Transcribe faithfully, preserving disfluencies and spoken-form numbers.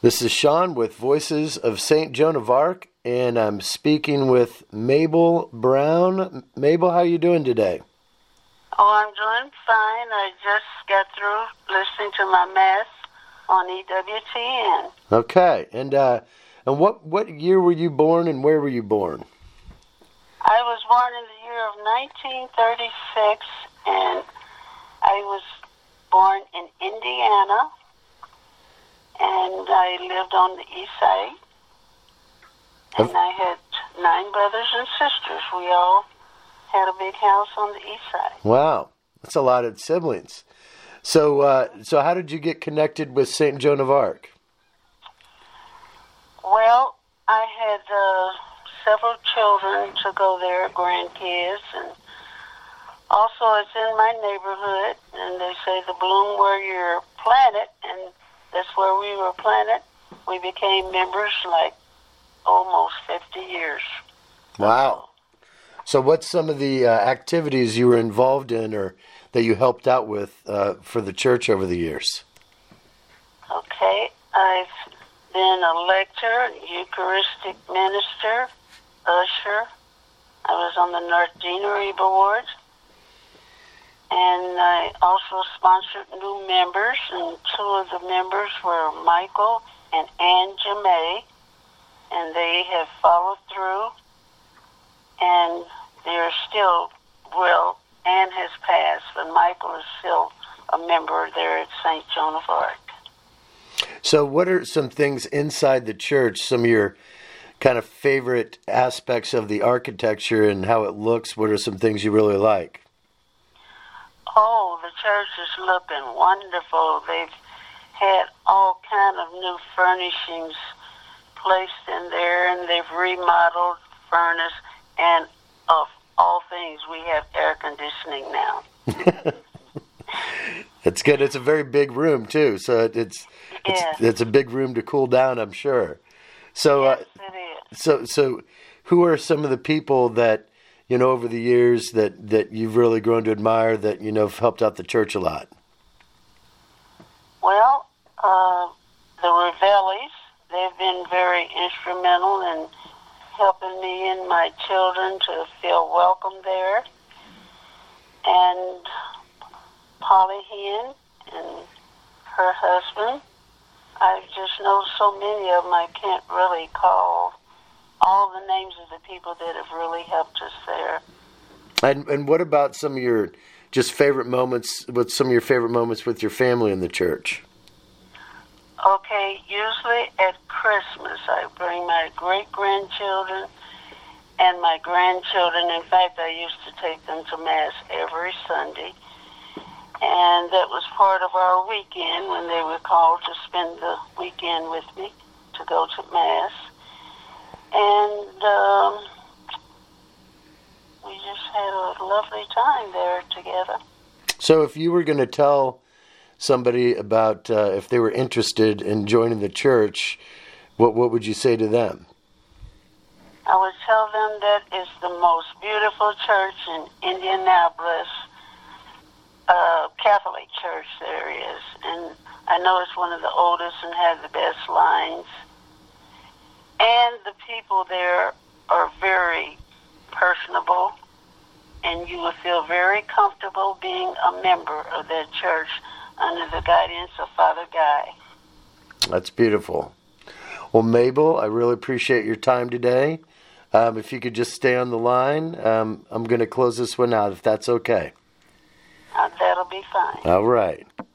This is Sean with Voices of Saint Joan of Arc, and I'm speaking with Mabel Brown. Mabel, how are you doing today? Oh, I'm doing fine. I just got through listening to my Mass on E W T N. Okay, and uh, and what, what year were you born and where were you born? I was born in the year of nineteen thirty-six, and I was born in Indiana, and I lived on the east side, and I had nine brothers and sisters. We all had a big house on the east side. Wow, that's a lot of siblings. So, uh, so how did you get connected with Saint Joan of Arc? Well, I had uh, several children to go there, grandkids, and also it's in my neighborhood, and they say the bloom where you're planted, and that's where we were planted. We became members like almost fifty years. Wow. So what's some of the uh, activities you were involved in or that you helped out with uh, for the church over the years? Okay, I've been a lector, Eucharistic minister, usher. I was on the North Deanery Board. And I also sponsored new members, and two of the members were Michael and Ann Jamay, and they have followed through, and they're still, well, Ann has passed, but Michael is still a member there at Saint Joan of Arc. So what are some things inside the church, some of your kind of favorite aspects of the architecture and how it looks? What are some things you really like? Oh, the church is looking wonderful. They've had all kind of new furnishings placed in there, and they've remodeled furnace, and of all things, we have air conditioning now. That's good. It's a very big room too, so it's it's yes. it's a big room to cool down, I'm sure. So, yes, uh, it is. so so, who are some of the people that you know over the years that, that you've really grown to admire that you know have helped out the church a lot? Well, uh, the Ravellis, they've been very instrumental in helping me and my children to feel welcome there. And Polly Hinn and her husband, I just know so many of them, I can't really call all the names of the people that have really helped us there. And and what about some of your just favorite moments, with some of your favorite moments with your family in the church? Okay, usually at Christmas, I bring my great-grandchildren and my grandchildren. In fact, I used to take them to Mass every Sunday. And that was part of our weekend when they were called to spend the weekend with me to go to Mass. And um, we just had a lovely time there together. So if you were going to tell somebody about uh, if they were interested in joining the church, what what would you say to them? I would tell them that it's the most beautiful church in Indianapolis, uh, Catholic church there is. And I know it's one of the oldest and has the best lines. And the people there are very personable, and you will feel very comfortable being a member of that church under the guidance of Father Guy. That's beautiful. Well, Mabel, I really appreciate your time today. Um, if you could just stay on the line, um, I'm going to close this one out, if that's okay. Uh, that'll be fine. All right.